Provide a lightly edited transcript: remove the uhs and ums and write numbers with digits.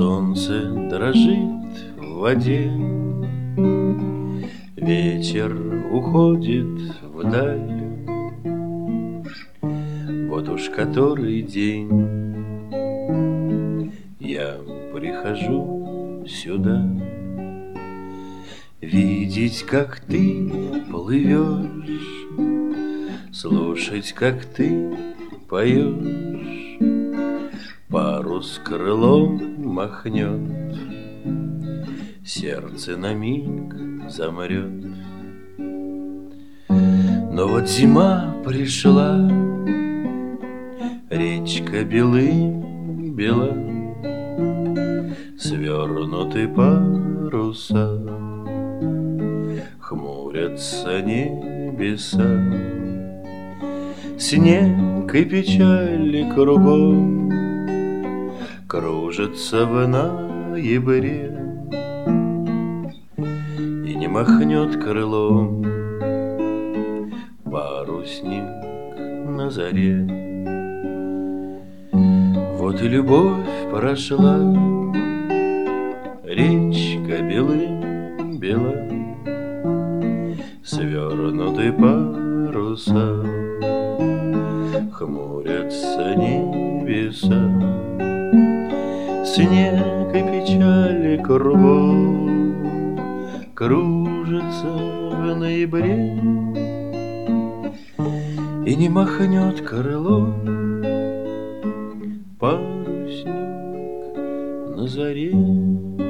Солнце дрожит в воде, ветер уходит вдаль. Вот уж который день я прихожу сюда, видеть, как ты плывешь, слушать, как ты поешь. Парус крылом махнет, сердце на миг замрет. Но вот зима пришла, речка белым бела, свернуты паруса, хмурятся небеса. Снег и печали кругом кружится в ноябре, и не махнет крылом парусник на заре. Вот и любовь прошла, речка белым бела, свернуты паруса, хмурятся небеса. Снег и печали кругом кружится в ноябре, и не махнет крылом парусник на заре.